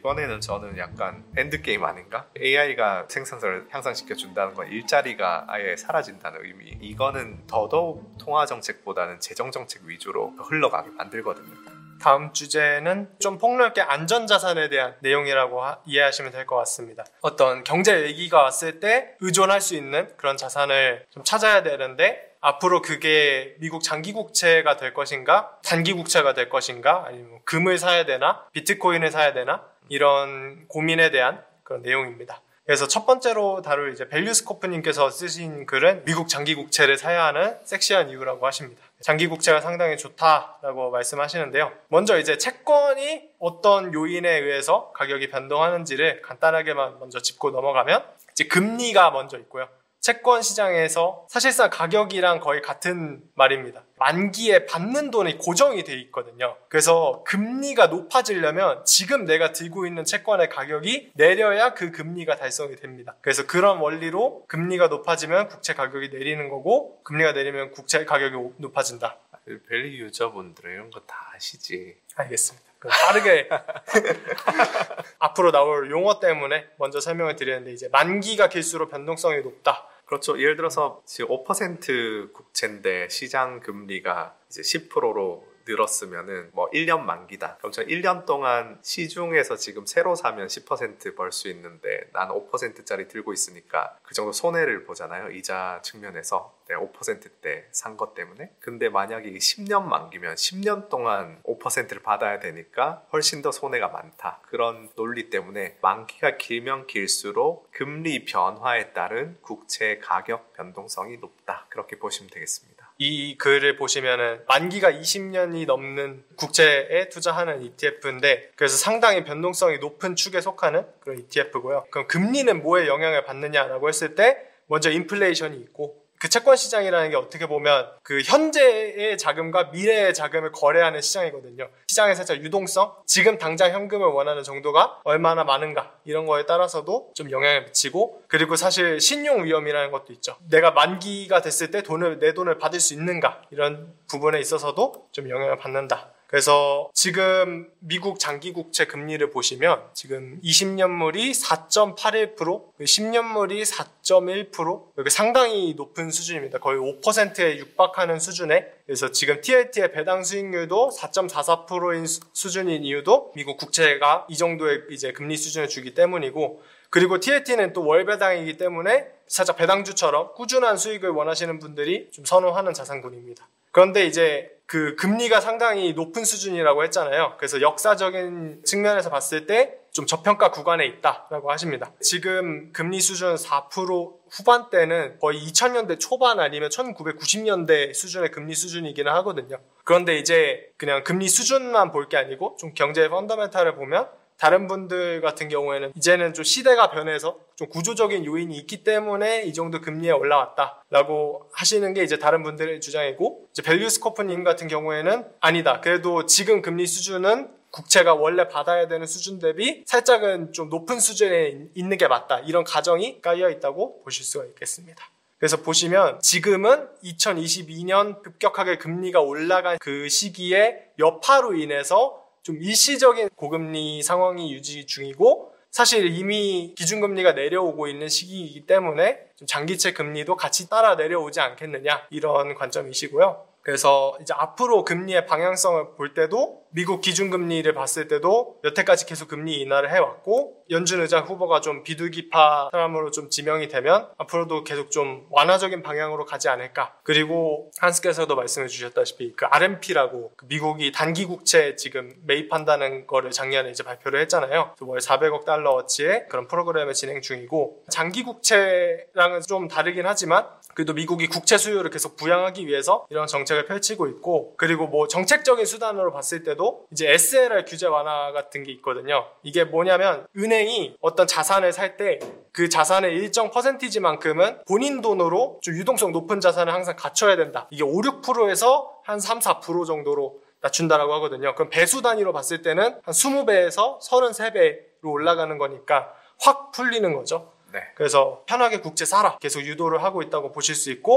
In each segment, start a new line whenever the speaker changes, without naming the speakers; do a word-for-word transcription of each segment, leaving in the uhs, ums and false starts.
이번에는 저는 약간 엔드게임 아닌가? 에이아이가 생산성을 향상시켜준다는 건 일자리가 아예 사라진다는 의미. 이거는 더더욱 통화정책보다는 재정정책 위주로 흘러가게 만들거든요.
다음 주제는 좀 폭넓게 안전자산에 대한 내용이라고 하, 이해하시면 될 것 같습니다. 어떤 경제 위기가 왔을 때 의존할 수 있는 그런 자산을 좀 찾아야 되는데 앞으로 그게 미국 장기국채가 될 것인가 단기국채가 될 것인가 아니면 금을 사야 되나 비트코인을 사야 되나 이런 고민에 대한 그런 내용입니다. 그래서 첫 번째로 다룰 이제 밸류스코프님께서 쓰신 글은 미국 장기국채를 사야 하는 섹시한 이유라고 하십니다. 장기국채가 상당히 좋다라고 말씀하시는데요. 먼저 이제 채권이 어떤 요인에 의해서 가격이 변동하는지를 간단하게만 먼저 짚고 넘어가면 이제 금리가 먼저 있고요. 채권 시장에서 사실상 가격이랑 거의 같은 말입니다. 만기에 받는 돈이 고정이 돼 있거든요. 그래서 금리가 높아지려면 지금 내가 들고 있는 채권의 가격이 내려야 그 금리가 달성이 됩니다. 그래서 그런 원리로 금리가 높아지면 국채 가격이 내리는 거고 금리가 내리면 국채 가격이 높아진다.
밸류 유저분들은 이런 거 다 아시지.
알겠습니다. 빠르게 앞으로 나올 용어 때문에 먼저 설명을 드리는데 이제 만기가 길수록 변동성이 높다.
그렇죠. 예를 들어서 지금 오 퍼센트 국채인데 시장 금리가 이제 십 퍼센트로 늘었으면은 뭐 일 년 만기다. 그럼 저 일 년 동안 시중에서 지금 새로 사면 십 퍼센트 벌 수 있는데 난 오 퍼센트짜리 들고 있으니까 그 정도 손해를 보잖아요. 이자 측면에서 내가 오 퍼센트대 산 것 때문에. 근데 만약에 십 년 만기면 십 년 동안 오 퍼센트를 받아야 되니까 훨씬 더 손해가 많다. 그런 논리 때문에 만기가 길면 길수록 금리 변화에 따른 국채 가격 변동성이 높다. 그렇게 보시면 되겠습니다.
이 글을 보시면은 만기가 이십 년이 넘는 국채에 투자하는 이티에프인데 그래서 상당히 변동성이 높은 축에 속하는 그런 이티에프고요. 그럼 금리는 뭐에 영향을 받느냐라고 했을 때 먼저 인플레이션이 있고 그 채권 시장이라는 게 어떻게 보면 그 현재의 자금과 미래의 자금을 거래하는 시장이거든요. 시장의 살짝 유동성, 지금 당장 현금을 원하는 정도가 얼마나 많은가 이런 거에 따라서도 좀 영향을 미치고 그리고 사실 신용 위험이라는 것도 있죠. 내가 만기가 됐을 때 돈을 내 돈을 받을 수 있는가 이런 부분에 있어서도 좀 영향을 받는다. 그래서 지금 미국 장기국채 금리를 보시면 지금 이십 년물이 사 점 팔일 퍼센트, 십 년물이 사 점 일 퍼센트 여기 상당히 높은 수준입니다. 거의 오 퍼센트에 육박하는 수준에 그래서 지금 티엘티의 배당 수익률도 사 점 사사 퍼센트인 수준인 이유도 미국 국채가 이 정도의 이제 금리 수준을 주기 때문이고 그리고 티엘티는 또 월 배당이기 때문에 살짝 배당주처럼 꾸준한 수익을 원하시는 분들이 좀 선호하는 자산군입니다. 그런데 이제 그 금리가 상당히 높은 수준이라고 했잖아요. 그래서 역사적인 측면에서 봤을 때 좀 저평가 구간에 있다라고 하십니다. 지금 금리 수준 사 퍼센트 후반대는 거의 이천 년대 초반 아니면 천구백구십 년대 수준의 금리 수준이기는 하거든요. 그런데 이제 그냥 금리 수준만 볼 게 아니고 좀 경제의 펀더멘탈을 보면 다른 분들 같은 경우에는 이제는 좀 시대가 변해서 좀 구조적인 요인이 있기 때문에 이 정도 금리에 올라왔다라고 하시는 게 이제 다른 분들의 주장이고 이제 밸류스코프님 같은 경우에는 아니다. 그래도 지금 금리 수준은 국채가 원래 받아야 되는 수준 대비 살짝은 좀 높은 수준에 있는 게 맞다. 이런 가정이 깔려 있다고 보실 수가 있겠습니다. 그래서 보시면 지금은 이천이십이 년 급격하게 금리가 올라간 그 시기에 여파로 인해서 좀 일시적인 고금리 상황이 유지 중이고 사실 이미 기준금리가 내려오고 있는 시기이기 때문에 좀 장기채 금리도 같이 따라 내려오지 않겠느냐 이런 관점이시고요. 그래서 이제 앞으로 금리의 방향성을 볼 때도 미국 기준금리를 봤을 때도 여태까지 계속 금리 인하를 해왔고 연준 의장 후보가 좀 비둘기파 사람으로 좀 지명이 되면 앞으로도 계속 좀 완화적인 방향으로 가지 않을까. 그리고 한스께서도 말씀해 주셨다시피 그 알엠피라고 그 미국이 단기 국채 지금 매입한다는 거를 작년에 이제 발표를 했잖아요. 월 사백억 달러어치의 그런 프로그램을 진행 중이고 장기 국채랑은 좀 다르긴 하지만 그래도 미국이 국채 수요를 계속 부양하기 위해서 이런 정책을 펼치고 있고 그리고 뭐 정책적인 수단으로 봤을 때도 이제 에스엘알 규제 완화 같은 게 있거든요. 이게 뭐냐면 은행이 어떤 자산을 살 때 그 자산의 일정 퍼센티지만큼은 본인 돈으로 좀 유동성 높은 자산을 항상 갖춰야 된다. 이게 오, 육 퍼센트에서 한 삼, 사 퍼센트 정도로 낮춘다라고 하거든요. 그럼 배수 단위로 봤을 때는 한 이십 배에서 삼십삼 배로 올라가는 거니까 확 풀리는 거죠.
네.
그래서 편하게 국채 사라 계속 유도를 하고 있다고 보실 수 있고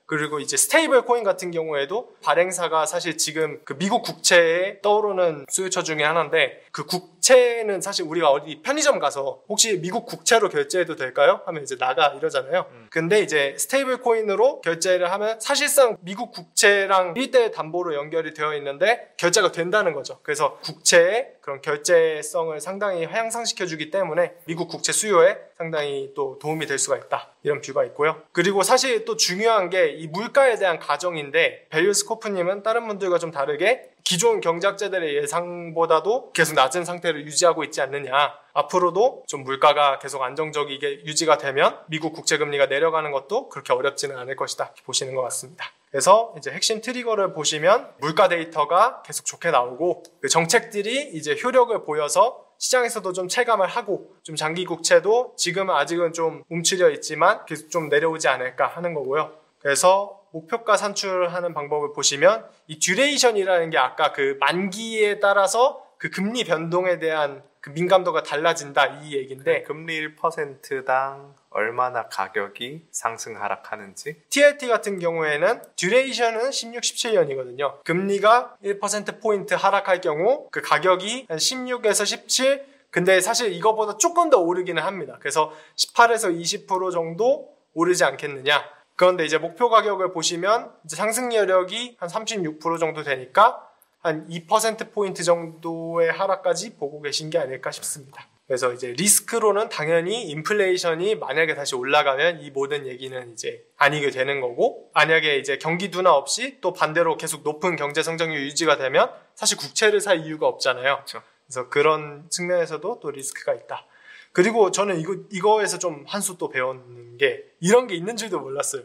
그리고 이제 스테이블 코인 같은 경우에도 발행사가 사실 지금 그 미국 국채에 떠오르는 수요처 중에 하나인데, 그 국채는 사실 우리가 어디 편의점 가서 혹시 미국 국채로 결제해도 될까요? 하면 이제 나가 이러잖아요. 음. 근데 이제 스테이블 코인으로 결제를 하면 사실상 미국 국채랑 일 대 일 담보로 연결이 되어 있는데 결제가 된다는 거죠. 그래서 국채의 그런 결제성을 상당히 향상시켜주기 때문에 미국 국채 수요에 상당히 또 도움이 될 수가 있다, 이런 뷰가 있고요. 그리고 사실 또 중요한 게 이 물가에 대한 가정인데, 밸류스코프님은 다른 분들과 좀 다르게 기존 경제학자들의 예상보다도 계속 낮은 상태를 유지하고 있지 않느냐, 앞으로도 좀 물가가 계속 안정적이게 유지가 되면 미국 국채금리가 내려가는 것도 그렇게 어렵지는 않을 것이다, 이렇게 보시는 것 같습니다. 그래서 이제 핵심 트리거를 보시면 물가 데이터가 계속 좋게 나오고, 그 정책들이 이제 효력을 보여서 시장에서도 좀 체감을 하고, 좀 장기 국채도 지금은 아직은 좀 움츠려 있지만 계속 좀 내려오지 않을까 하는 거고요. 그래서 목표가 산출하는 방법을 보시면 이 듀레이션이라는 게 아까 그 만기에 따라서 그 금리 변동에 대한 그 민감도가 달라진다, 이 얘기인데,
그 금리 일 퍼센트당 얼마나 가격이 상승 하락하는지.
티엘티 같은 경우에는 듀레이션은 십육, 십칠 년이거든요. 금리가 일 퍼센트 포인트 하락할 경우 그 가격이 한 십육에서 십칠, 근데 사실 이거보다 조금 더 오르기는 합니다. 그래서 십팔에서 이십 퍼센트 정도 오르지 않겠느냐. 그런데 이제 목표 가격을 보시면 이제 상승 여력이 한 삼십육 퍼센트 정도 되니까 한 이 퍼센트 포인트 정도의 하락까지 보고 계신 게 아닐까 싶습니다. 그래서 이제 리스크로는 당연히 인플레이션이 만약에 다시 올라가면 이 모든 얘기는 이제 아니게 되는 거고, 만약에 이제 경기 둔화 없이 또 반대로 계속 높은 경제 성장률 유지가 되면 사실 국채를 살 이유가 없잖아요.
그렇죠.
그래서 그런 측면에서도 또 리스크가 있다. 그리고 저는 이거, 이거에서 좀 한 수 또 배웠는 게, 이런 게 있는 줄도 몰랐어요.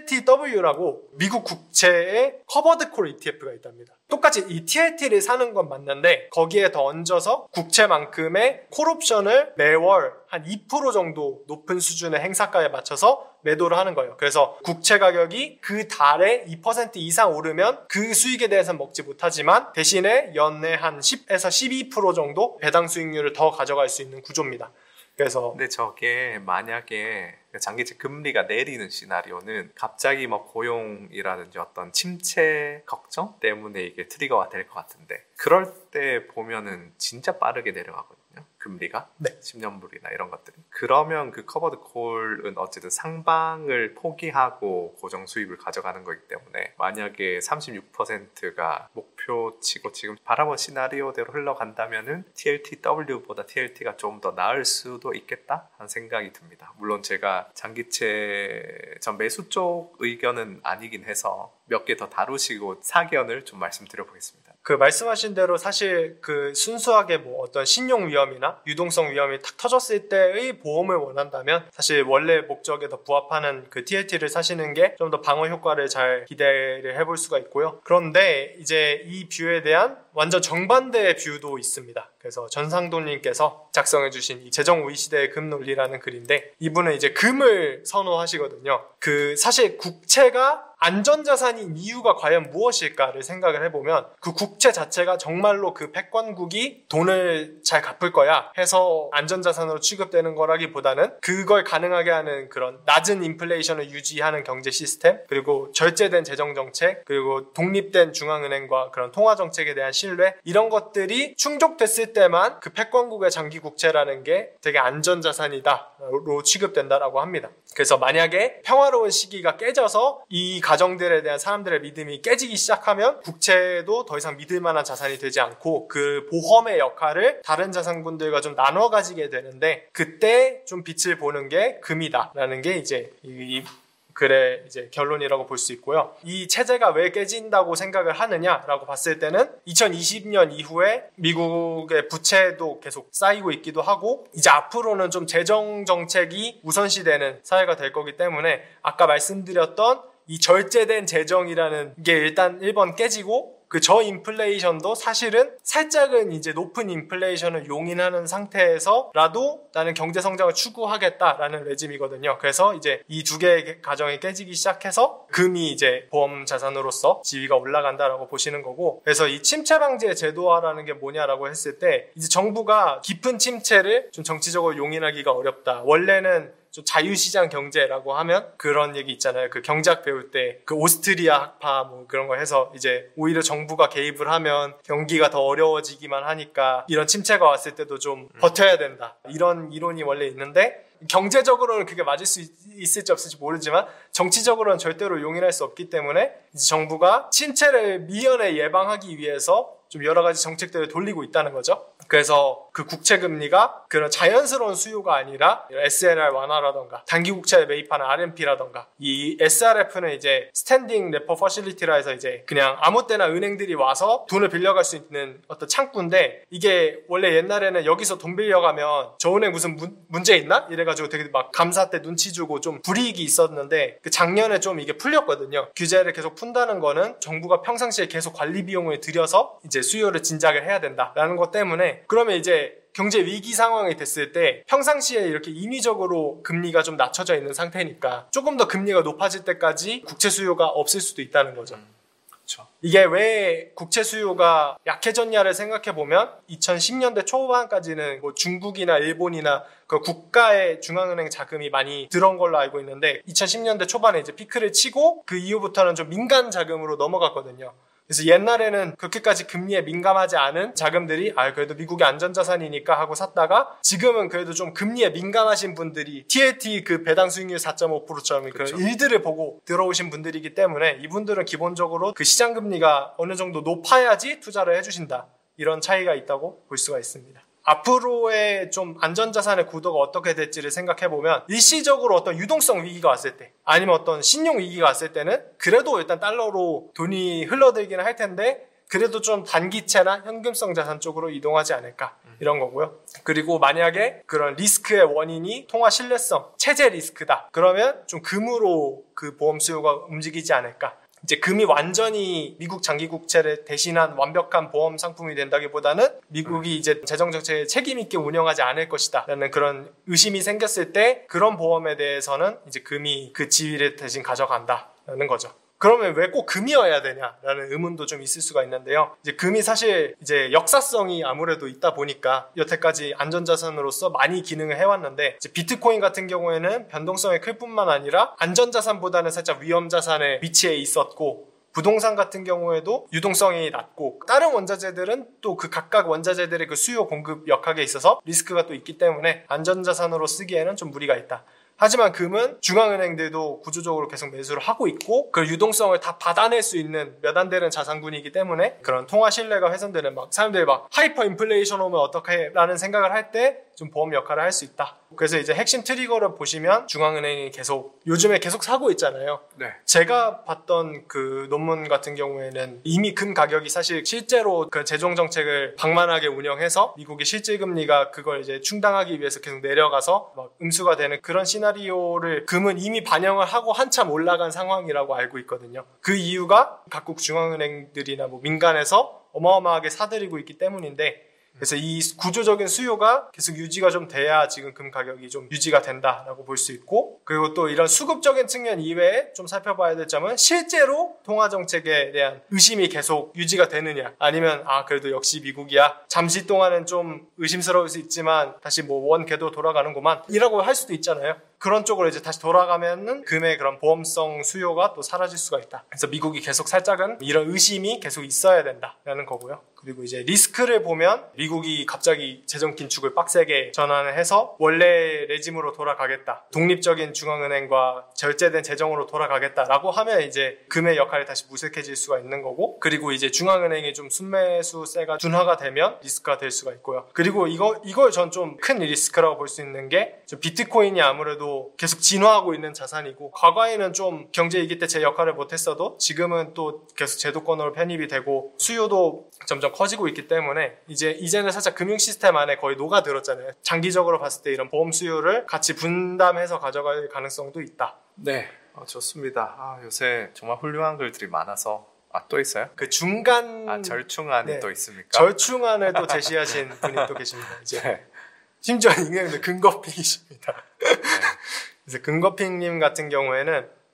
티엘티더블유라고 미국 국채의 커버드 콜 이티에프가 있답니다. 똑같이 이 티엘티를 사는 건 맞는데 거기에 더 얹어서 국채만큼의 콜옵션을 매월 한 이 퍼센트 정도 높은 수준의 행사가에 맞춰서 매도를 하는 거예요. 그래서 국채 가격이 그 달에 이 퍼센트 이상 오르면 그 수익에 대해서는 먹지 못하지만 대신에 연내 한 십에서 십이 퍼센트 정도 배당 수익률을 더 가져갈 수 있는 구조입니다. 그래서
근데 저게 만약에 장기채 금리가 내리는 시나리오는 갑자기 뭐 고용이라든지 어떤 침체 걱정 때문에 이게 트리거가 될 것 같은데, 그럴 때 보면은 진짜 빠르게 내려가거든요, 금리가.
네.
십 년물이나 이런 것들이. 그러면 그 커버드 콜은 어쨌든 상방을 포기하고 고정 수입을 가져가는 거기 때문에, 만약에 삼십육 퍼센트가 목표치고 지금 바라본 시나리오대로 흘러간다면은 티엘티더블유보다 티엘티가 좀 더 나을 수도 있겠다 하는 생각이 듭니다. 물론 제가 장기채 전 매수 쪽 의견은 아니긴 해서 몇 개 더 다루시고 사견을 좀 말씀드려 보겠습니다.
그 말씀하신 대로 사실 그 순수하게 뭐 어떤 신용 위험이나 유동성 위험이 탁 터졌을 때의 보험을 원한다면 사실 원래 목적에 더 부합하는 그 티엘티를 사시는 게 좀 더 방어 효과를 잘 기대를 해볼 수가 있고요. 그런데 이제 이 뷰에 대한 완전 정반대의 뷰도 있습니다. 그래서 전상도님께서 작성해주신 이 재정우위 시대의 금 논리라는 글인데, 이분은 이제 금을 선호하시거든요. 그 사실 국채가 안전자산인 이유가 과연 무엇일까를 생각을 해보면, 그 국채 자체가 정말로 그 패권국이 돈을 잘 갚을 거야 해서 안전자산으로 취급되는 거라기보다는 그걸 가능하게 하는 그런 낮은 인플레이션을 유지하는 경제 시스템, 그리고 절제된 재정정책, 그리고 독립된 중앙은행과 그런 통화정책에 대한 신뢰, 이런 것들이 충족됐을 때만 그 패권국의 장기 국채라는 게 되게 안전자산이다로 취급된다라고 합니다. 그래서 만약에 평화로운 시기가 깨져서 이 가정들에 대한 사람들의 믿음이 깨지기 시작하면 국채도 더 이상 믿을 만한 자산이 되지 않고 그 보험의 역할을 다른 자산군들과 좀 나눠 가지게 되는데, 그때 좀 빛을 보는 게 금이다라는 게 이제 이 글의 이제 결론이라고 볼 수 있고요. 이 체제가 왜 깨진다고 생각을 하느냐라고 봤을 때는 이천이십 년 이후에 미국의 부채도 계속 쌓이고 있기도 하고, 이제 앞으로는 좀 재정 정책이 우선시되는 사회가 될 거기 때문에 아까 말씀드렸던 이 절제된 재정이라는 게 일단 일 번 깨지고, 그 저인플레이션도 사실은 살짝은 이제 높은 인플레이션을 용인하는 상태에서라도 나는 경제 성장을 추구하겠다라는 레짐이거든요. 그래서 이제 이 두 개의 가정이 깨지기 시작해서 금이 이제 보험 자산으로서 지위가 올라간다라고 보시는 거고, 그래서 이 침체 방지의 제도화라는 게 뭐냐라고 했을 때, 이제 정부가 깊은 침체를 좀 정치적으로 용인하기가 어렵다. 원래는 좀 자유시장 경제라고 하면 그런 얘기 있잖아요. 그 경제학 배울 때 그 오스트리아 학파 뭐 그런 거 해서 이제 오히려 정부가 개입을 하면 경기가 더 어려워지기만 하니까 이런 침체가 왔을 때도 좀 버텨야 된다. 이런 이론이 원래 있는데 경제적으로는 그게 맞을 수 있을지 없을지 모르지만 정치적으로는 절대로 용인할 수 없기 때문에 이제 정부가 침체를 미연에 예방하기 위해서 좀 여러 가지 정책들을 돌리고 있다는 거죠. 그래서 그 국채 금리가 그런 자연스러운 수요가 아니라 에스엘알 완화라던가 단기 국채에 매입하는 알엠피라던가 이 에스알에프는 이제 스탠딩 레퍼 퍼실리티라 해서 이제 그냥 아무 때나 은행들이 와서 돈을 빌려갈 수 있는 어떤 창구인데 이게 원래 옛날에는 여기서 돈 빌려가면 저 은행 무슨 문, 문제 있나? 이래가지고 되게 막 감사 때 눈치 주고 좀 불이익이 있었는데 그 작년에 좀 이게 풀렸거든요. 규제를 계속 푼다는 거는 정부가 평상시에 계속 관리 비용을 들여서 이제 수요를 진작을 해야 된다라는 것 때문에 그러면 이제 경제 위기 상황이 됐을 때 평상시에 이렇게 인위적으로 금리가 좀 낮춰져 있는 상태니까 조금 더 금리가 높아질 때까지 국채 수요가 없을 수도 있다는 거죠.
음, 그렇죠.
이게 왜 국채 수요가 약해졌냐를 생각해 보면 이천십 년대 초반까지는 뭐 중국이나 일본이나 그 국가의 중앙은행 자금이 많이 들어온 걸로 알고 있는데 이천십 년대 초반에 이제 피크를 치고 그 이후부터는 좀 민간 자금으로 넘어갔거든요. 그래서 옛날에는 그렇게까지 금리에 민감하지 않은 자금들이 아 그래도 미국의 안전자산이니까 하고 샀다가 지금은 그래도 좀 금리에 민감하신 분들이 티엘티 그 배당 수익률 사 점 오 퍼센트처럼
그렇죠.
그 일들을 보고 들어오신 분들이기 때문에 이분들은 기본적으로 그 시장 금리가 어느 정도 높아야지 투자를 해주신다. 이런 차이가 있다고 볼 수가 있습니다. 앞으로의 좀 안전자산의 구도가 어떻게 될지를 생각해보면 일시적으로 어떤 유동성 위기가 왔을 때 아니면 어떤 신용 위기가 왔을 때는 그래도 일단 달러로 돈이 흘러들기는 할 텐데 그래도 좀 단기채나 현금성 자산 쪽으로 이동하지 않을까 이런 거고요. 그리고 만약에 그런 리스크의 원인이 통화 신뢰성, 체제 리스크다. 그러면 좀 금으로 그 보험 수요가 움직이지 않을까. 이제 금이 완전히 미국 장기 국채를 대신한 완벽한 보험 상품이 된다기보다는 미국이 이제 재정 정책을 책임 있게 운영하지 않을 것이다라는 그런 의심이 생겼을 때 그런 보험에 대해서는 이제 금이 그 지위를 대신 가져간다라는 거죠. 그러면 왜 꼭 금이어야 되냐라는 의문도 좀 있을 수가 있는데요. 이제 금이 사실 이제 역사성이 아무래도 있다 보니까 여태까지 안전자산으로서 많이 기능을 해왔는데 이제 비트코인 같은 경우에는 변동성이 클 뿐만 아니라 안전자산보다는 살짝 위험자산의 위치에 있었고 부동산 같은 경우에도 유동성이 낮고 다른 원자재들은 또 그 각각 원자재들의 그 수요 공급 역학에 있어서 리스크가 또 있기 때문에 안전자산으로 쓰기에는 좀 무리가 있다. 하지만 금은 중앙은행들도 구조적으로 계속 매수를 하고 있고 그 유동성을 다 받아낼 수 있는 몇 안 되는 자산군이기 때문에 그런 통화 신뢰가 훼손되는 막 사람들이 막 하이퍼 인플레이션 오면 어떡해 라는 생각을 할 때 좀 보험 역할을 할 수 있다. 그래서 이제 핵심 트리거를 보시면 중앙은행이 계속 요즘에 계속 사고 있잖아요.
네.
제가 봤던 그 논문 같은 경우에는 이미 금 가격이 사실 실제로 그 재정 정책을 방만하게 운영해서 미국의 실질 금리가 그걸 이제 충당하기 위해서 계속 내려가서 막 음수가 되는 그런 시나리오를 금은 이미 반영을 하고 한참 올라간 상황이라고 알고 있거든요. 그 이유가 각국 중앙은행들이나 뭐 민간에서 어마어마하게 사들이고 있기 때문인데 그래서 이 구조적인 수요가 계속 유지가 좀 돼야 지금 금 가격이 좀 유지가 된다라고 볼 수 있고 그리고 또 이런 수급적인 측면 이외에 좀 살펴봐야 될 점은 실제로 통화정책에 대한 의심이 계속 유지가 되느냐 아니면 아 그래도 역시 미국이야 잠시 동안은 좀 의심스러울 수 있지만 다시 뭐 원 궤도 돌아가는구만 이라고 할 수도 있잖아요. 그런 쪽으로 이제 다시 돌아가면은 금의 그런 보험성 수요가 또 사라질 수가 있다. 그래서 미국이 계속 살짝은 이런 의심이 계속 있어야 된다라는 거고요. 그리고 이제 리스크를 보면 미국이 갑자기 재정 긴축을 빡세게 전환을 해서 원래 레짐으로 돌아가겠다. 독립적인 중앙은행과 절제된 재정으로 돌아가겠다라고 하면 이제 금의 역할이 다시 무색해질 수가 있는 거고 그리고 이제 중앙은행이 좀 순매수세가 둔화가 되면 리스크가 될 수가 있고요. 그리고 이거, 이걸 전 좀 큰 리스크라고 볼 수 있는 게 비트코인이 아무래도 계속 진화하고 있는 자산이고 과거에는 좀 경제 위기 때 제 역할을 못했어도 지금은 또 계속 제도권으로 편입이 되고 수요도 점점 커지고 있기 때문에 이제 이제는 살짝 금융 시스템 안에 거의 녹아들었잖아요. 장기적으로 봤을 때 이런 보험 수요를 같이 분담해서 가져갈 가능성도 있다.
네, 어, 좋습니다. 아, 요새 정말 훌륭한 글들이 많아서 아, 또 있어요?
그 중간
아, 절충안이
네.
또 있습니까?
절충안을 또 제시하신 분이 또 계십니다. 이제
네.
심지어 이게 근거픽이십니다.
네.
그래서 근거픽님 같은 경우에는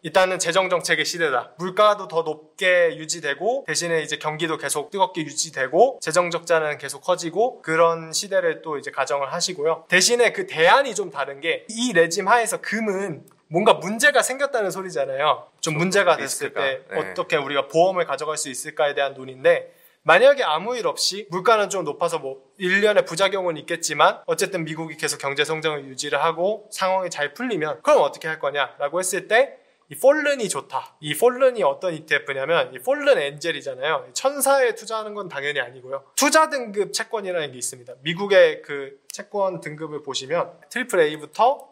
일단은 재정 정책의 시대다. 물가도 더 높게 유지되고 대신에 이제 경기도 계속 뜨겁게 유지되고 재정 적자는 계속 커지고 그런 시대를 또 이제 가정을 하시고요. 대신에 그 대안이 좀 다른 게 이 레짐 하에서 금은 뭔가 문제가 생겼다는 소리잖아요. 좀 문제가 됐을
리스크가,
때
네.
어떻게 우리가 보험을 가져갈 수 있을까에 대한 논의인데 만약에 아무 일 없이 물가는 좀 높아서 뭐 일련의 부작용은 있겠지만 어쨌든 미국이 계속 경제 성장을 유지를 하고 상황이 잘 풀리면 그럼 어떻게 할 거냐라고 했을 때 이 폴른이 좋다. 이 폴른이 어떤 이티에프냐면 이 폴른 엔젤이잖아요. 천사에 투자하는 건 당연히 아니고요. 투자 등급 채권이라는 게 있습니다. 미국의 그 채권 등급을 보시면 트리플 A부터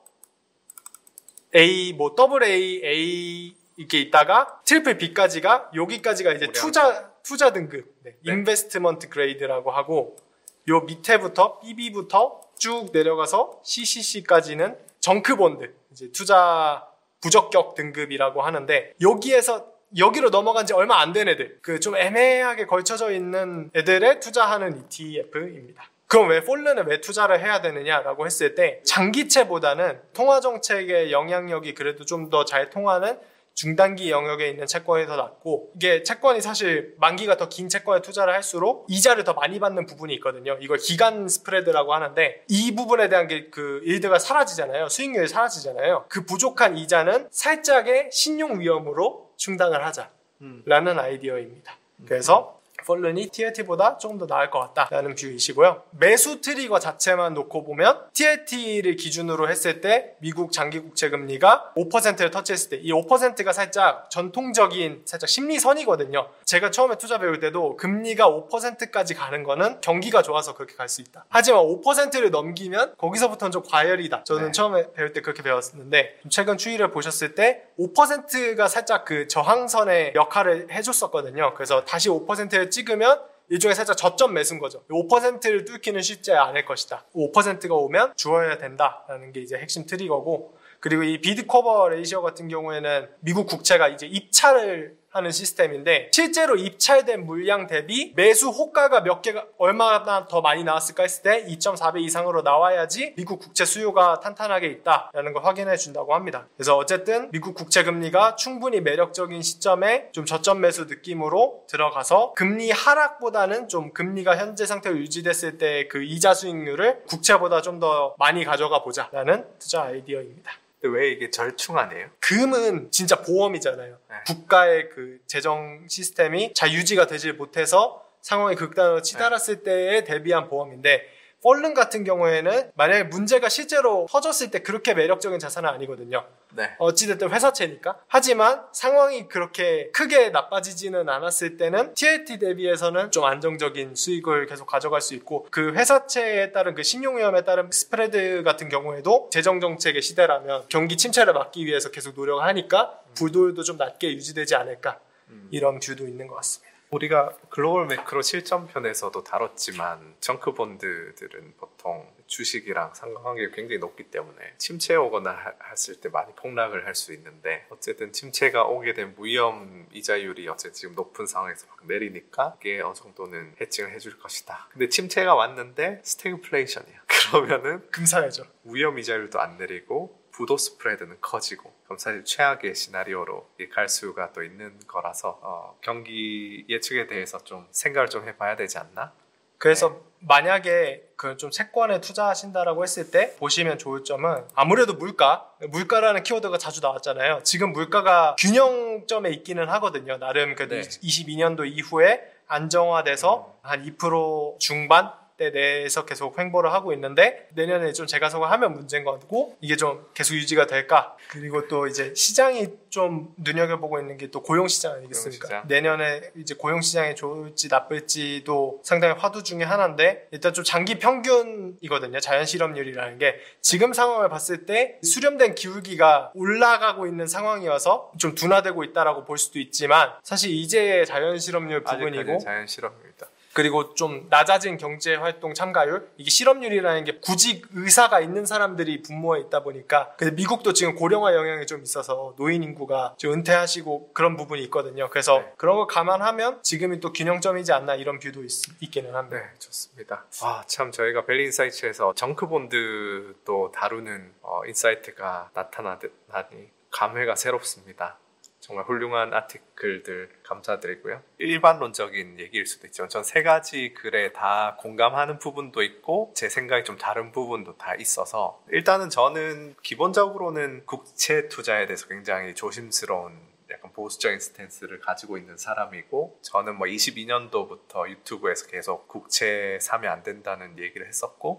A, 뭐 더블 A, A 이렇게 있다가 트리플 B까지가 여기까지가 이제 투자 투자 등급, 네.
네.
인베스트먼트 그레이드라고 하고 요 밑에부터 비비부터 쭉 내려가서 씨씨씨까지는 정크 본드, 이제 투자 부적격 등급이라고 하는데 여기에서 여기로 넘어간 지 얼마 안 된 애들, 그 좀 애매하게 걸쳐져 있는 애들에 투자하는 이티에프입니다. 그럼 왜 폴른에 왜 투자를 해야 되느냐라고 했을 때 장기채보다는 통화정책의 영향력이 그래도 좀 더 잘 통하는 중단기 영역에 있는 채권이 더 낫고 이게 채권이 사실 만기가 더 긴 채권에 투자를 할수록 이자를 더 많이 받는 부분이 있거든요. 이걸 기간 스프레드라고 하는데 이 부분에 대한 게 그 일드가 사라지잖아요. 수익률이 사라지잖아요. 그 부족한 이자는 살짝의 신용 위험으로 충당을 하자라는 음. 아이디어입니다. 그래서 폴른이 티엘티보다 조금 더 나을 것 같다라는 뷰이시고요. 매수 트리거 자체만 놓고 보면 티엘티를 기준으로 했을 때 미국 장기 국채 금리가 오 퍼센트를 터치했을 때 이 오 퍼센트가 살짝 전통적인 살짝 심리선이거든요. 제가 처음에 투자 배울 때도 금리가 오 퍼센트까지 가는 거는 경기가 좋아서 그렇게 갈 수 있다. 하지만 오 퍼센트를 넘기면 거기서부터는 좀 과열이다. 저는 네. 처음에 배울 때 그렇게 배웠는데 최근 추이를 보셨을 때 오 퍼센트가 살짝 그 저항선의 역할을 해줬었거든요. 그래서 다시 오 퍼센트를 찍으면 일종의 살짝 저점 매수인 거죠. 오 퍼센트를 뚫기는 쉽지 않을 것이다. 오 퍼센트가 오면 주어야 된다라는 게 이제 핵심 트리거고, 그리고 이 비드 커버 레이시오 같은 경우에는 미국 국채가 이제 입찰을 하는 시스템인데 실제로 입찰된 물량 대비 매수 호가가 몇 개가 얼마나 더 많이 나왔을까 했을 때 이 점 사 배 이상으로 나와야지 미국 국채 수요가 탄탄하게 있다라는 걸 확인해 준다고 합니다. 그래서 어쨌든 미국 국채 금리가 충분히 매력적인 시점에 좀 저점 매수 느낌으로 들어가서 금리 하락보다는 좀 금리가 현재 상태로 유지됐을 때 그 이자 수익률을 국채보다 좀 더 많이 가져가 보자라는 투자 아이디어입니다.
왜 이게 절충하네요?
금은 진짜 보험이잖아요. 네. 국가의 그 재정 시스템이 잘 유지가 되지 못해서 상황이 극단으로 치달았을 네. 때에 대비한 보험인데 폴른 같은 경우에는 만약에 문제가 실제로 터졌을 때 그렇게 매력적인 자산은 아니거든요.
네.
어찌됐든 회사채니까. 하지만 상황이 그렇게 크게 나빠지지는 않았을 때는 티엘티 대비해서는 좀 안정적인 수익을 계속 가져갈 수 있고, 그 회사채에 따른 그 신용위험에 따른 스프레드 같은 경우에도 재정정책의 시대라면 경기 침체를 막기 위해서 계속 노력을 하니까 부도율도 좀 낮게 유지되지 않을까, 이런 뷰도 있는 것 같습니다.
우리가 글로벌 매크로 실전편에서도 다뤘지만 정크 본드들은 보통 주식이랑 상관관계가 굉장히 높기 때문에 침체 오거나 하, 했을 때 많이 폭락을 할 수 있는데, 어쨌든 침체가 오게 된 무위험 이자율이 어쨌든 지금 높은 상황에서 막 내리니까 이게 어느 정도는 해칭을 해줄 것이다. 근데 침체가 왔는데 스태그플레이션이야. 그러면은
금사야죠.
무위험 이자율도 안 내리고 부도 스프레드는 커지고, 그럼 사실 최악의 시나리오로 갈 수가 또 있는 거라서 어, 경기 예측에 대해서 좀 생각을 좀 해봐야 되지 않나?
그래서
네.
만약에 그 좀 채권에 투자하신다라고 했을 때 보시면 좋을 점은 아무래도 물가, 물가라는 키워드가 자주 나왔잖아요. 지금 물가가 균형점에 있기는 하거든요. 나름 그 네. 이십이 년도 이후에 안정화돼서 음. 한 이 퍼센트 중반 때 내에서 계속 횡보를 하고 있는데, 내년에 좀 재가속을 하면 문제인 거고 이게 좀 계속 유지가 될까. 그리고 또 이제 시장이 좀 눈여겨보고 있는 게 또 고용시장 아니겠습니까? 고용시장. 내년에 이제 고용시장이 좋을지 나쁠지도 상당히 화두 중에 하나인데, 일단 좀 장기 평균이거든요. 자연실업률이라는 게 지금 상황을 봤을 때 수렴된 기울기가 올라가고 있는 상황이어서 좀 둔화되고 있다라고 볼 수도 있지만, 사실 이제 자연실업률 부분이고
자연실업률이다.
그리고 좀 낮아진 경제활동 참가율, 이게 실업률이라는 게 구직 의사가 있는 사람들이 분모에 있다 보니까, 근데 미국도 지금 고령화 영향이 좀 있어서 노인 인구가 좀 은퇴하시고 그런 부분이 있거든요. 그래서 네. 그런 거 감안하면 지금이 또 균형점이지 않나, 이런 뷰도 있, 있기는 합니다.
네, 좋습니다. 아, 참 저희가 벨리 인사이트에서 정크본드도 다루는 어, 인사이트가 나타나니 감회가 새롭습니다. 정말 훌륭한 아티클들 감사드리고요. 일반론적인 얘기일 수도 있지만 전 세 가지 글에 다 공감하는 부분도 있고 제 생각이 좀 다른 부분도 다 있어서 일단은 저는 기본적으로는 국채 투자에 대해서 굉장히 조심스러운 약간 보수적인 스탠스를 가지고 있는 사람이고 저는 뭐 이십이 년도부터 유튜브에서 계속 국채 사면 안 된다는 얘기를 했었고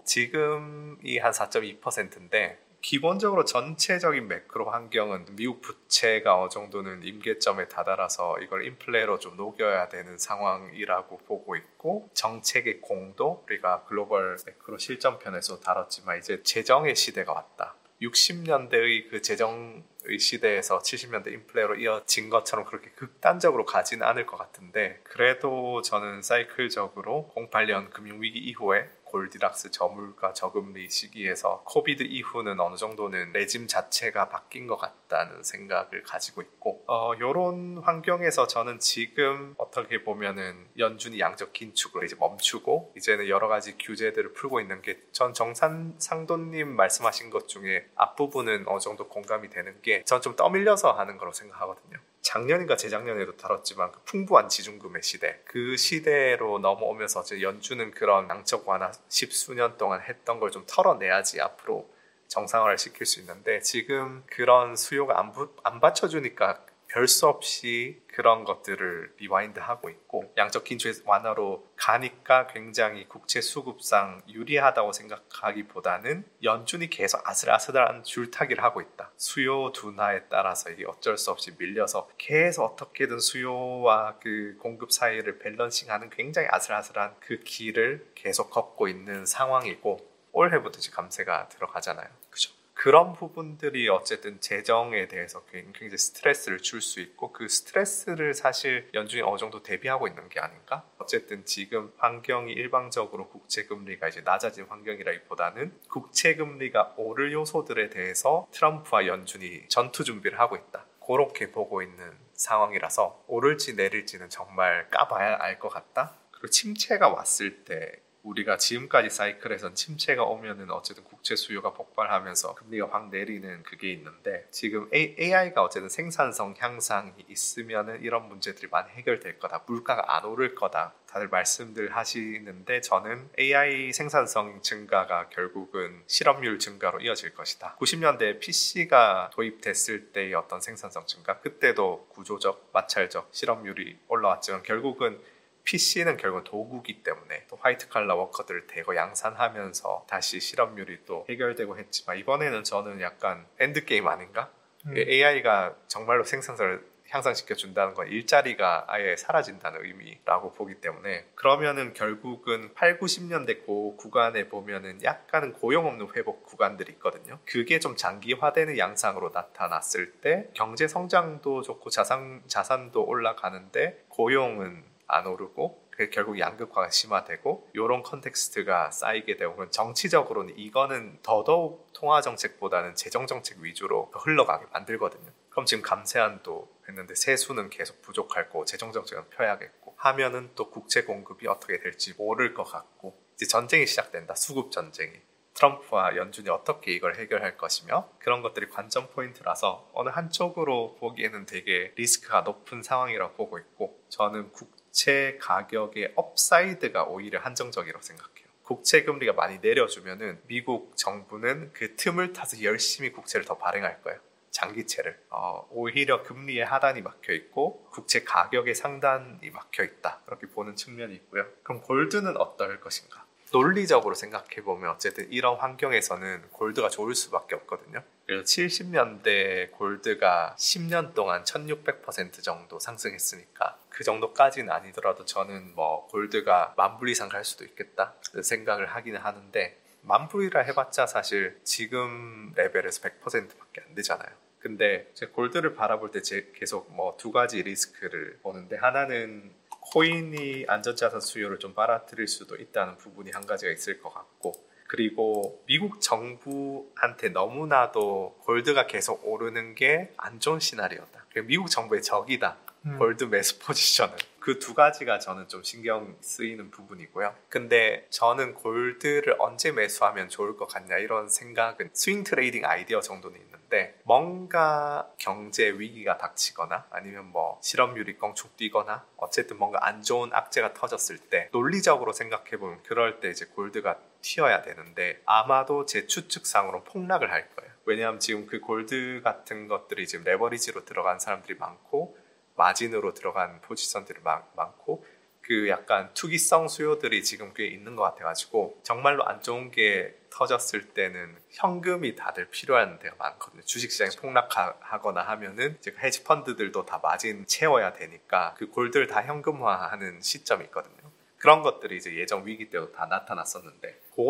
지금이 한 사 점 이 퍼센트인데 기본적으로 전체적인 매크로 환경은 미국 부채가 어느 정도는 임계점에 다다라서 이걸 인플레로 좀 녹여야 되는 상황이라고 보고 있고 정책의 공도 우리가 글로벌 매크로 실전편에서 다뤘지만 이제 재정의 시대가 왔다. 육십 년대의 그 재정의 시대에서 칠십 년대 인플레로 이어진 것처럼 그렇게 극단적으로 가지는 않을 것 같은데 그래도 저는 사이클적으로 공팔 년 금융위기 이후에 골디락스 저물가 저금리 시기에서 코비드 이후는 어느 정도는 레짐 자체가 바뀐 것 같다는 생각을 가지고 있고 어, 이런 환경에서 저는 지금 어떻게 보면은 연준이 양적 긴축을 이제 멈추고 이제는 여러 가지 규제들을 풀고 있는 게 전 정산 상도님 말씀하신 것 중에 앞부분은 어느 정도 공감이 되는 게 전 좀 떠밀려서 하는 거라고 생각하거든요. 작년인가 재작년에도 다뤘지만 그 풍부한 지중금의 시대 그 시대로 넘어오면서 이제 연준은 그런 양적 완화 십수년 동안 했던 걸 좀 털어내야지 앞으로 정상화를 시킬 수 있는데 지금 그런 수요가 안, 부, 안 받쳐주니까 별 수 없이 그런 것들을 리와인드하고 있고 양적 긴축 완화로 가니까 굉장히 국채 수급상 유리하다고 생각하기보다는 연준이 계속 아슬아슬한 줄타기를 하고 있다. 수요 둔화에 따라서 이게 어쩔 수 없이 밀려서 계속 어떻게든 수요와 그 공급 사이를 밸런싱하는 굉장히 아슬아슬한 그 길을 계속 걷고 있는 상황이고 올해부터 이제 감세가 들어가잖아요. 그죠? 그런 부분들이 어쨌든 재정에 대해서 굉장히 스트레스를 줄 수 있고 그 스트레스를 사실 연준이 어느 정도 대비하고 있는 게 아닌가? 어쨌든 지금 환경이 일방적으로 국채금리가 이제 낮아진 환경이라기보다는 국채금리가 오를 요소들에 대해서 트럼프와 연준이 전투 준비를 하고 있다. 그렇게 보고 있는 상황이라서 오를지 내릴지는 정말 까봐야 알 것 같다. 그리고 침체가 왔을 때 우리가 지금까지 사이클에선 침체가 오면은 어쨌든 국채 수요가 폭발하면서 금리가 확 내리는 그게 있는데 지금 에이아이가 어쨌든 생산성 향상이 있으면은 이런 문제들이 많이 해결될 거다. 물가가 안 오를 거다. 다들 말씀들 하시는데 저는 에이아이 생산성 증가가 결국은 실업률 증가로 이어질 것이다. 구십 년대 피씨가 도입됐을 때의 어떤 생산성 증가 그때도 구조적, 마찰적 실업률이 올라왔지만 결국은 피씨는 결국 도구기 때문에 또 화이트 칼라 워커들을 대거 양산하면서 다시 실업률이 또 해결되고 했지만 이번에는 저는 약간 엔드게임 아닌가? 음. 에이아이가 정말로 생산성을 향상시켜준다는 건 일자리가 아예 사라진다는 의미라고 보기 때문에 그러면은 결국은 팔, 구십 년대 그 구간에 보면은 약간은 고용 없는 회복 구간들이 있거든요. 그게 좀 장기화되는 양상으로 나타났을 때 경제 성장도 좋고 자산, 자산도 올라가는데 고용은 안 오르고 결국 양극화가 심화되고 이런 컨텍스트가 쌓이게 되고 그런 정치적으로는 이거는 더더욱 통화정책보다는 재정정책 위주로 흘러가게 만들거든요. 그럼 지금 감세안도 했는데 세수는 계속 부족할 거고 재정정책은 펴야겠고 하면은 또 국채 공급이 어떻게 될지 모를 것 같고 이제 전쟁이 시작된다. 수급 전쟁이. 트럼프와 연준이 어떻게 이걸 해결할 것이며 그런 것들이 관전 포인트라서 어느 한쪽으로 보기에는 되게 리스크가 높은 상황이라고 보고 있고 저는 국 국채 가격의 업사이드가 오히려 한정적이라고 생각해요. 국채 금리가 많이 내려주면은 미국 정부는 그 틈을 타서 열심히 국채를 더 발행할 거예요. 장기채를. 어, 오히려 금리의 하단이 막혀 있고 국채 가격의 상단이 막혀 있다. 그렇게 보는 측면이 있고요. 그럼 골드는 어떨 것인가? 논리적으로 생각해보면 어쨌든 이런 환경에서는 골드가 좋을 수밖에 없거든요. 그래서 칠십 년대 골드가 십 년 동안 천육백 퍼센트 정도 상승했으니까 그 정도까지는 아니더라도 저는 뭐 골드가 만 불 이상 갈 수도 있겠다 생각을 하기는 하는데 만 불이라 해봤자 사실 지금 레벨에서 백 퍼센트밖에 안 되잖아요. 근데 제 골드를 바라볼 때 제 계속 뭐 두 가지 리스크를 보는데 하나는 코인이 안전자산 수요를 좀 빨아들일 수도 있다는 부분이 한 가지가 있을 것 같고 그리고 미국 정부한테 너무나도 골드가 계속 오르는 게 안 좋은 시나리오다. 미국 정부의 적이다.
음.
골드 매수 포지션은. 그 두 가지가 저는 좀 신경 쓰이는 부분이고요. 근데 저는 골드를 언제 매수하면 좋을 것 같냐 이런 생각은 스윙 트레이딩 아이디어 정도는 있는데, 뭔가 경제 위기가 닥치거나 아니면 뭐 실업률이 껑충 뛰거나 어쨌든 뭔가 안 좋은 악재가 터졌을 때 논리적으로 생각해보면 그럴 때 이제 골드가 튀어야 되는데, 아마도 제 추측상으로 폭락을 할 거예요. 왜냐하면 지금 그 골드 같은 것들이 지금 레버리지로 들어간 사람들이 많고 마진으로 들어간 포지션들이 많, 많고 그 약간 투기성 수요들이 지금 꽤 있는 것 같아가지고, 정말로 안 좋은 게 터졌을 때는 현금이 다들 필요한 데가 많거든요. 주식시장이 폭락하거나 하면은 이제 헤지 펀드들도 다 마진 채워야 되니까 그 골드를 다 현금화하는 시점이 있거든요. 그런 것들이 이제 예전 위기 때도 다 나타났었는데, 그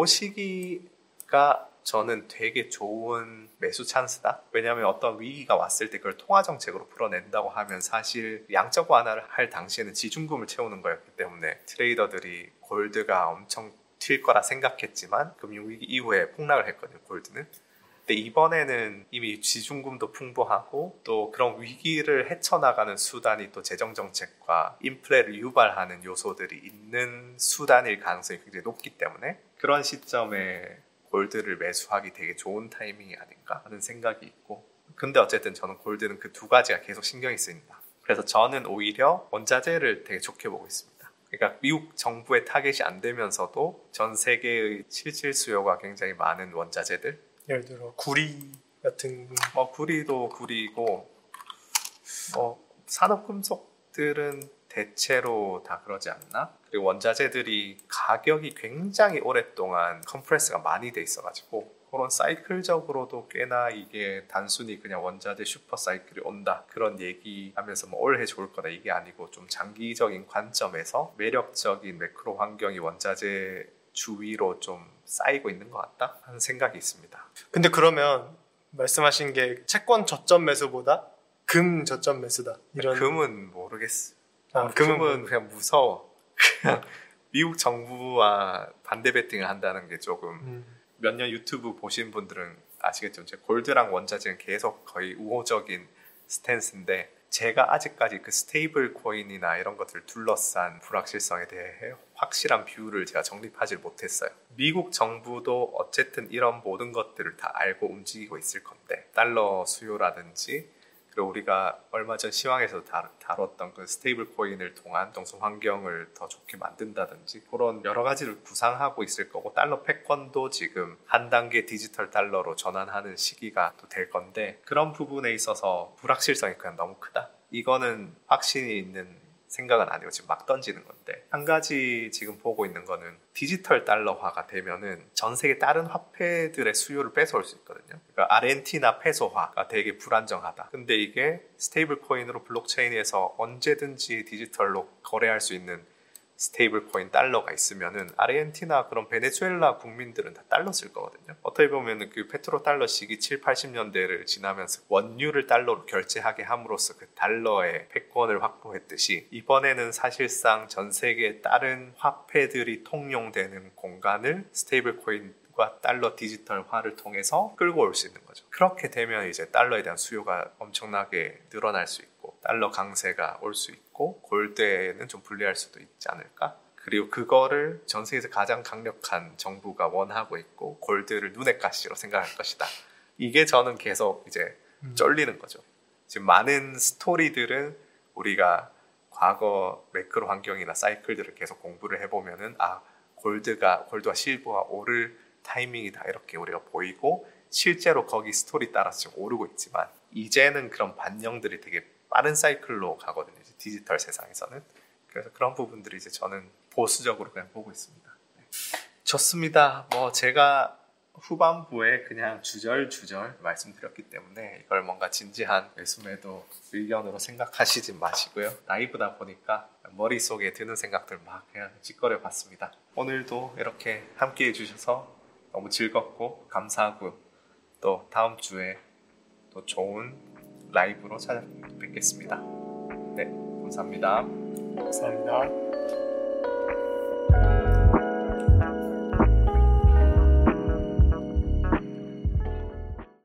시기가 저는 되게 좋은 매수 찬스다. 왜냐하면 어떤 위기가 왔을 때 그걸 통화 정책으로 풀어낸다고 하면 사실 양적 완화를 할 당시에는 지중금을 채우는 거였기 때문에 트레이더들이 골드가 엄청 튈 거라 생각했지만 금융위기 이후에 폭락을 했거든요, 골드는. 근데 이번에는 이미 지중금도 풍부하고 또 그런 위기를 헤쳐나가는 수단이 또 재정정책과 인플레를 유발하는 요소들이 있는 수단일 가능성이 굉장히 높기 때문에 그런 시점에 골드를 매수하기 되게 좋은 타이밍이 아닌가 하는 생각이 있고, 근데 어쨌든 저는 골드는 그 두 가지가 계속 신경이 쓰인다. 그래서 저는 오히려 원자재를 되게 좋게 보고 있습니다. 그러니까 미국 정부의 타겟이 안 되면서도 전 세계의 실질 수요가 굉장히 많은 원자재들,
예를 들어 구리 같은
뭐 구리도 구리고 뭐 산업금속들은 대체로 다 그러지 않나? 그리고 원자재들이 가격이 굉장히 오랫동안 컴프레스가 많이 돼 있어가지고 그런 사이클적으로도 꽤나 이게 단순히 그냥 원자재 슈퍼 사이클이 온다 그런 얘기하면서 뭐 올해 좋을 거다 이게 아니고 좀 장기적인 관점에서 매력적인 매크로 환경이 원자재 주위로 좀 쌓이고 있는 것 같다 하는 생각이 있습니다.
근데 그러면 말씀하신 게 채권 저점 매수보다 금 저점 매수다 이런.
금은 모르겠어.
아,
금은,
금은
그냥 무서워. 그냥 미국 정부와 반대 베팅을 한다는 게 조금
음.
몇 년 유튜브 보신 분들은 아시겠죠. 제 골드랑 원자재는 계속 거의 우호적인 스탠스인데 제가 아직까지 그 스테이블 코인이나 이런 것들을 둘러싼 불확실성에 대해 확실한 뷰를 제가 정립하지 못했어요. 미국 정부도 어쨌든 이런 모든 것들을 다 알고 움직이고 있을 건데 달러 수요라든지 그리고 우리가 얼마 전 시황에서 다뤘던 그 스테이블 코인을 통한 정성 환경을 더 좋게 만든다든지 그런 여러 가지를 구상하고 있을 거고 달러 패권도 지금 한 단계 디지털 달러로 전환하는 시기가 또 될 건데 그런 부분에 있어서 불확실성이 그냥 너무 크다. 이거는 확신이 있는 생각은 아니고 지금 막 던지는 건데 한 가지 지금 보고 있는 거는 디지털 달러화가 되면은 전 세계 다른 화폐들의 수요를 뺏어올 수 있거든요. 그러니까 아르헨티나 페소화가 되게 불안정하다. 근데 이게 스테이블 코인으로 블록체인에서 언제든지 디지털로 거래할 수 있는 스테이블 코인 달러가 있으면은 아르헨티나 그런 베네수엘라 국민들은 다 달러 쓸 거거든요. 어떻게 보면은 그 페트로 달러 시기 칠, 팔십 년대를 지나면서 원유를 달러로 결제하게 함으로써 그 달러의 패권을 확보했듯이 이번에는 사실상 전 세계 다른 화폐들이 통용되는 공간을 스테이블 코인과 달러 디지털화를 통해서 끌고 올 수 있는 거죠. 그렇게 되면 이제 달러에 대한 수요가 엄청나게 늘어날 수 있고 달러 강세가 올 수 있고 골드에는 좀 불리할 수도 있지 않을까? 그리고 그거를 전 세계에서 가장 강력한 정부가 원하고 있고 골드를 눈엣 가시로 생각할 것이다. 이게 저는 계속 이제 쫄리는 거죠. 지금 많은 스토리들은 우리가 과거 매크로 환경이나 사이클들을 계속 공부를 해보면은 아 골드가 골드와 실버가 오를 타이밍이다 이렇게 우리가 보이고 실제로 거기 스토리 따라서 지금 오르고 있지만 이제는 그런 반영들이 되게 빠른 사이클로 가거든요. 이제 디지털 세상에서는. 그래서 그런 부분들이 이제 저는 보수적으로 그냥 보고 있습니다. 네. 좋습니다. 뭐 제가 후반부에 그냥 주절주절 말씀드렸기 때문에 이걸 뭔가 진지한 매수매도 의견으로 생각하시지 마시고요. 라이브다 보니까 머릿속에 드는 생각들 막 그냥 찌꺼려 봤습니다. 오늘도 이렇게 함께 해주셔서 너무 즐겁고 감사하고 또 다음 주에 또 좋은 라이브로 찾아뵙겠습니다. 네, 감사합니다.
감사합니다.